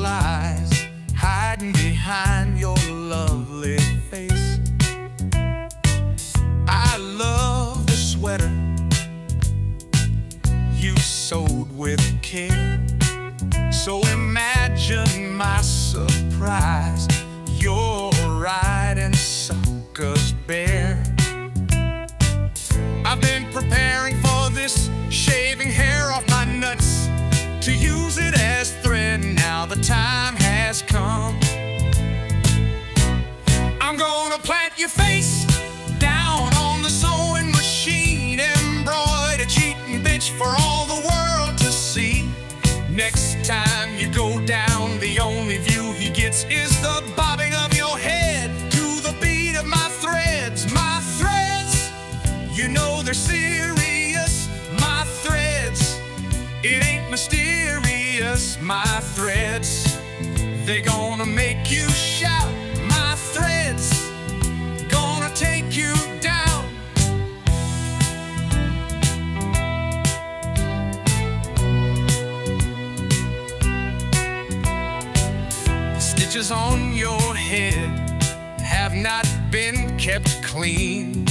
lies hiding behind your lovely face. I love the sweater you sewed with care. So imagine my surprise, you're riding suckers bare. I've been preparing for this, shaving hair off my nuts to use it as thread. Now the time has come. I'm gonna plant your face down on the sewing machine, embroider, cheating bitch for all the world to see. Next time you go down, the only view he gets is the bobbing of your head to the beat of my threads. My threads, you know they're serious. My threads, it ain't mysterious. My threads, they gonna make you shout. My threads, gonna take you down. Stitches on your head have not been kept clean.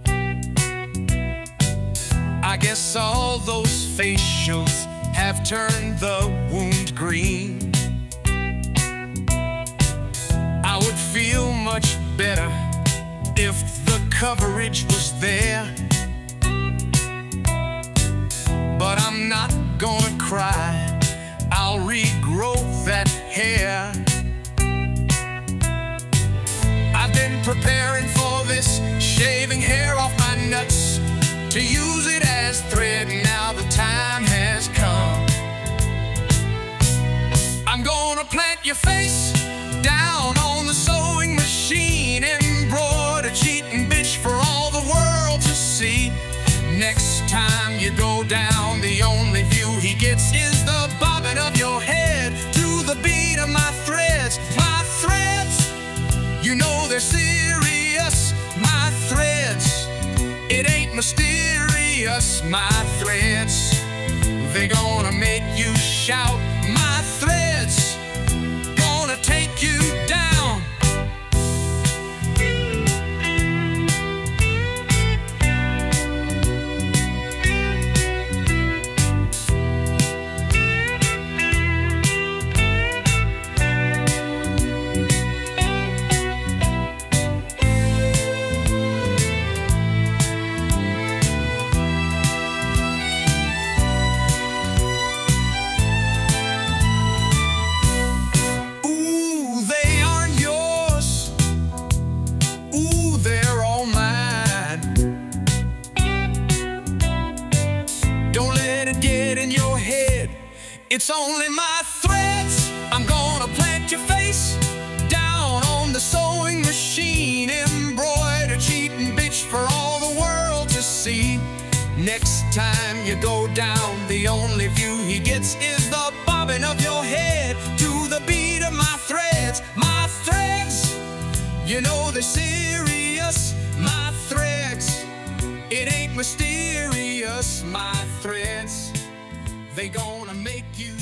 I guess all those facials have turned the wound green. I would feel much better if the coverage was there, but I'm not gonna cry, I'll regrow that hair. I've been preparing for this, shaving hair off my nuts to use it as thread. Now the time has come. I'm gonna plant your face down on the sewing machine, embroider, cheating bitch for all the world to see. Next time you go down, the only view he gets is the bobbing of your head to the beat of my threads. My threads, you know they're serious. My threads, it ain't mysterious. My threads, they gonna make you shout. My threads, gonna take you down. Get in your head, it's only my threads. I'm gonna plant your face down on the sewing machine, embroider, cheating bitch for all the world to see. Next time you go down, the only view he gets is the bobbing of your head to the beat of my threads. My threads, you know they're serious. My threads, it ain't mysterious. My threads, they gonna make you